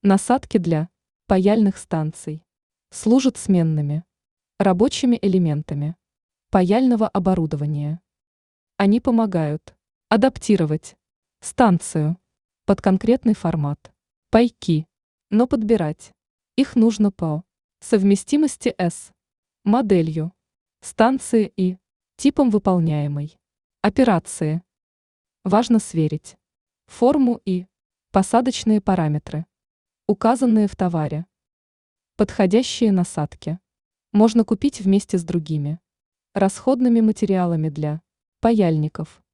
Насадки для паяльных станций служат сменными рабочими элементами паяльного оборудования. Они помогают адаптировать станцию под конкретный формат пайки, но подбирать их нужно по совместимости с моделью станции и типом выполняемой операции. Важно сверить форму и посадочные параметры, указанные в товаре. Подходящие насадки можно купить вместе с другими расходными материалами для паяльников.